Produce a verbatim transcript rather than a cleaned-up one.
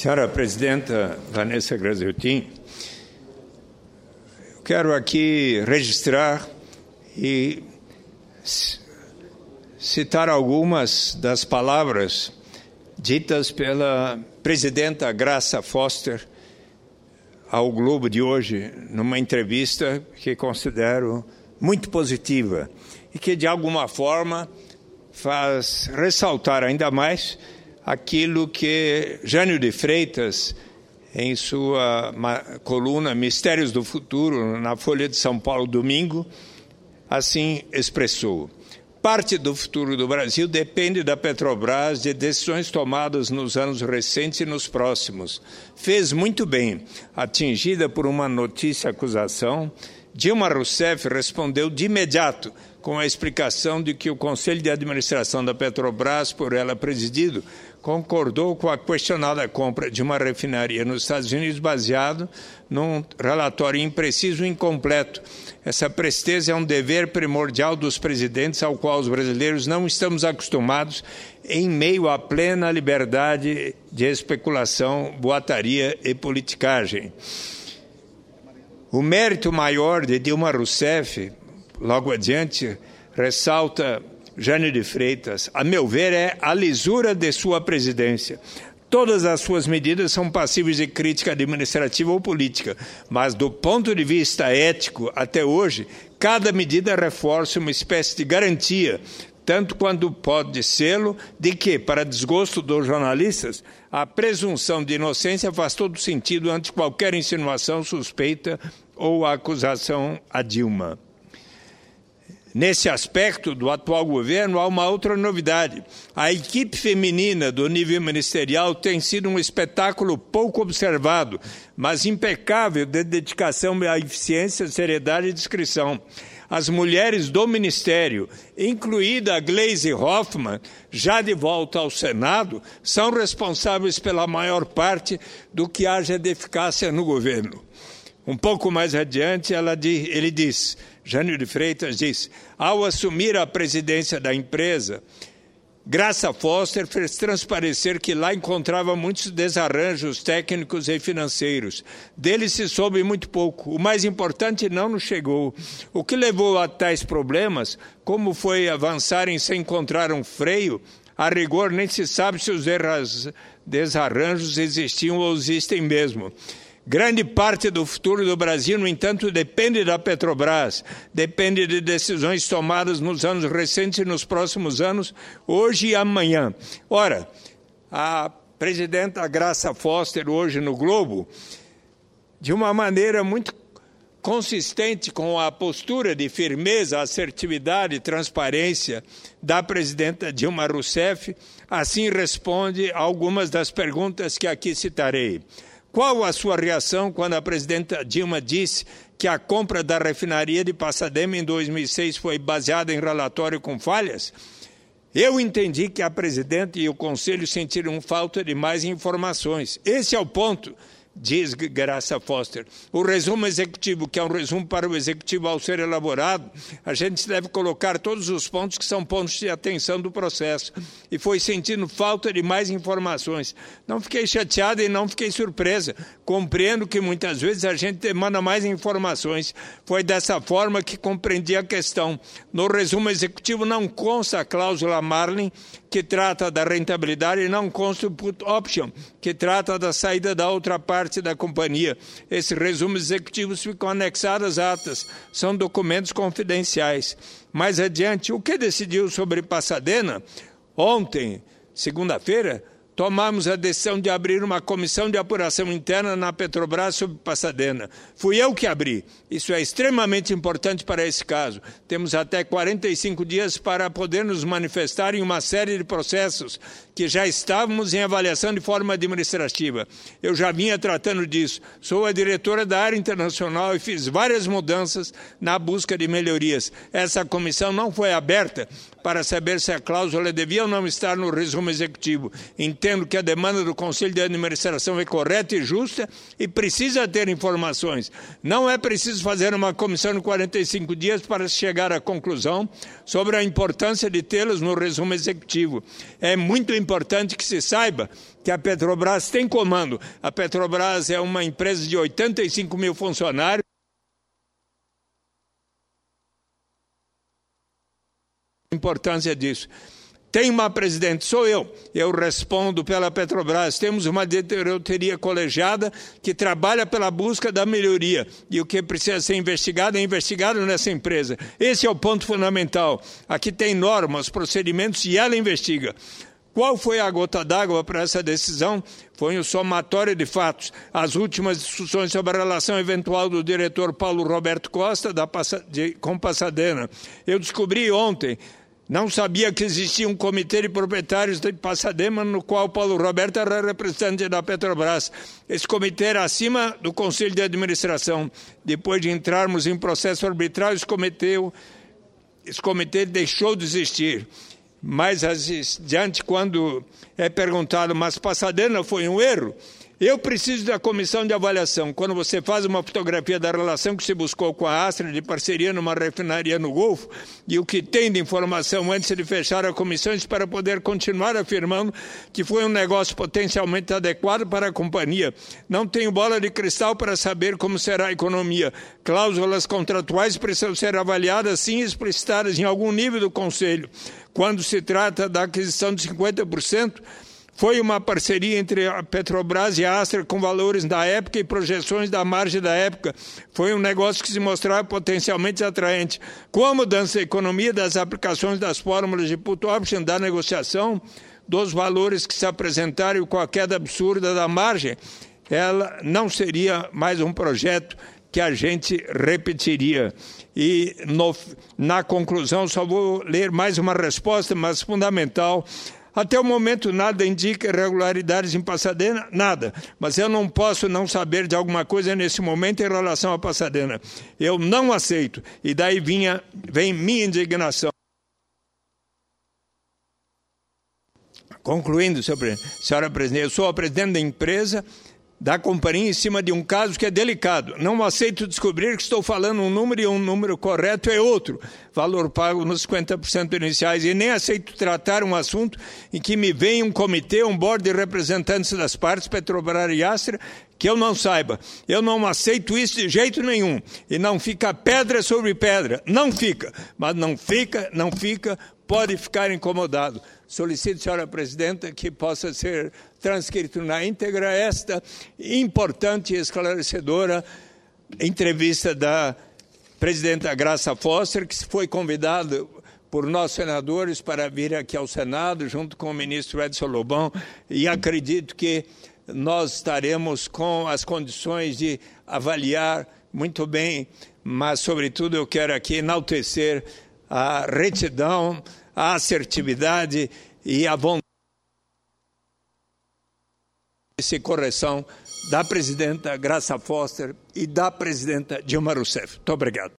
Senhora Presidenta Vanessa Graziotin, eu quero aqui registrar e citar algumas das palavras ditas pela Presidenta Graça Foster ao Globo de hoje, numa entrevista que considero muito positiva e que, de alguma forma, faz ressaltar ainda mais aquilo que Jânio de Freitas, em sua coluna Mistérios do Futuro, na Folha de São Paulo, domingo, assim expressou. Parte do futuro do Brasil depende da Petrobras, de decisões tomadas nos anos recentes e nos próximos. Fez muito bem. Atingida por uma notícia-acusação, Dilma Rousseff respondeu de imediato com a explicação de que o Conselho de Administração da Petrobras, por ela presidido, concordou com a questionada compra de uma refinaria nos Estados Unidos baseado num relatório impreciso e incompleto. Essa presteza é um dever primordial dos presidentes ao qual os brasileiros não estamos acostumados em meio à plena liberdade de especulação, boataria e politicagem. O mérito maior de Dilma Rousseff, logo adiante, ressalta Jânio de Freitas, a meu ver, é a lisura de sua presidência. Todas as suas medidas são passíveis de crítica administrativa ou política, mas do ponto de vista ético, até hoje, cada medida reforça uma espécie de garantia, tanto quanto pode sê-lo, de que, para desgosto dos jornalistas, a presunção de inocência faz todo sentido ante qualquer insinuação suspeita ou acusação a Dilma. Nesse aspecto do atual governo, há uma outra novidade. A equipe feminina do nível ministerial tem sido um espetáculo pouco observado, mas impecável de dedicação à eficiência, seriedade e discrição. As mulheres do Ministério, incluída a Gleisi Hoffmann, já de volta ao Senado, são responsáveis pela maior parte do que haja de eficácia no governo. Um pouco mais adiante, ela, ele diz, Jânio de Freitas diz, ao assumir a presidência da empresa, Graça Foster fez transparecer que lá encontrava muitos desarranjos técnicos e financeiros. Dele se soube muito pouco. O mais importante não nos chegou. O que levou a tais problemas, como foi avançarem sem encontrar um freio, a rigor nem se sabe se os desarranjos existiam ou existem mesmo. Grande parte do futuro do Brasil, no entanto, depende da Petrobras, depende de decisões tomadas nos anos recentes e nos próximos anos, hoje e amanhã. Ora, a presidenta Graça Foster, hoje no Globo, de uma maneira muito consistente com a postura de firmeza, assertividade e transparência da presidenta Dilma Rousseff, assim responde a algumas das perguntas que aqui citarei. Qual a sua reação quando a presidenta Dilma disse que a compra da refinaria de Passadema em dois mil e seis foi baseada em relatório com falhas? Eu entendi que a presidenta e o Conselho sentiram falta de mais informações. Esse é o ponto, diz Graça Foster. O resumo executivo, que é um resumo para o executivo ao ser elaborado, a gente deve colocar todos os pontos que são pontos de atenção do processo. E foi sentindo falta de mais informações. Não fiquei chateada e não fiquei surpresa. Compreendo que muitas vezes a gente demanda mais informações. Foi dessa forma que compreendi a questão. No resumo executivo não consta a cláusula Marlin, que trata da rentabilidade, e não consta o put option, que trata da saída da outra parte da companhia. Esses resumos executivos ficam anexados às atas, são documentos confidenciais. Mais adiante, o que decidiu sobre Passadena? Ontem, segunda-feira, tomamos a decisão de abrir uma comissão de apuração interna na Petrobras sobre Passadena. Fui eu que abri. Isso é extremamente importante para esse caso. Temos até quarenta e cinco dias para poder nos manifestar em uma série de processos que já estávamos em avaliação de forma administrativa. Eu já vinha tratando disso. Sou a diretora da área internacional e fiz várias mudanças na busca de melhorias. Essa comissão não foi aberta para saber se a cláusula devia ou não estar no resumo executivo. Entendo que a demanda do Conselho de Administração é correta e justa e precisa ter informações. Não é preciso fazer uma comissão de quarenta e cinco dias para chegar à conclusão sobre a importância de tê-las no resumo executivo. É muito importante importante que se saiba que a Petrobras tem comando. A Petrobras é uma empresa de oitenta e cinco mil funcionários. A importância disso. Tem uma presidente, sou eu, eu respondo pela Petrobras. Temos uma diretoria colegiada que trabalha pela busca da melhoria. E o que precisa ser investigado é investigado nessa empresa. Esse é o ponto fundamental. Aqui tem normas, procedimentos e ela investiga. Qual foi a gota d'água para essa decisão? Foi um somatório de fatos. As últimas discussões sobre a relação eventual do diretor Paulo Roberto Costa da, de, com Pasadena. Eu descobri ontem. Não sabia que existia um comitê de proprietários de Pasadena, no qual Paulo Roberto era representante da Petrobras. Esse comitê era acima do Conselho de Administração. Depois de entrarmos em processo arbitral, esse comitê, esse comitê deixou de existir. Mais adiante, quando é perguntado, mas Pasadena foi um erro? Eu preciso da comissão de avaliação. Quando você faz uma fotografia da relação que se buscou com a Astra de parceria numa refinaria no Golfo e o que tem de informação antes de fechar a comissão para poder continuar afirmando que foi um negócio potencialmente adequado para a companhia. Não tenho bola de cristal para saber como será a economia. Cláusulas contratuais precisam ser avaliadas, sim, explicitadas em algum nível do Conselho. Quando se trata da aquisição de cinquenta por cento, foi uma parceria entre a Petrobras e a Astra com valores da época e projeções da margem da época. Foi um negócio que se mostrava potencialmente atraente. Com a mudança da economia, das aplicações das fórmulas de put option, da negociação, dos valores que se apresentaram e com a queda absurda da margem, ela não seria mais um projeto que a gente repetiria. E no, na conclusão, só vou ler mais uma resposta, mas fundamental. Até o momento nada indica irregularidades em Pasadena, nada. Mas eu não posso não saber de alguma coisa nesse momento em relação a Pasadena. Eu não aceito. E daí vinha, vem minha indignação. Concluindo, senhora presidente, eu sou a presidente da empresa, da companhia, em cima de um caso que é delicado. Não aceito descobrir que estou falando um número e um número correto é outro. Valor pago nos cinquenta por cento iniciais. E nem aceito tratar um assunto em que me vem um comitê, um board de representantes das partes, Petrobras e Astra, que eu não saiba. Eu não aceito isso de jeito nenhum. E não fica pedra sobre pedra. Não fica. Mas não fica, não fica, pode ficar incomodado. Solicito, senhora presidenta, que possa ser transcrito na íntegra esta importante e esclarecedora entrevista da presidenta Graça Foster, que foi convidada por nós senadores para vir aqui ao Senado, junto com o ministro Edson Lobão, e acredito que nós estaremos com as condições de avaliar muito bem, mas, sobretudo, eu quero aqui enaltecer a retidão, a assertividade e a vontade de correção da presidenta Graça Foster e da presidenta Dilma Rousseff. Muito obrigado.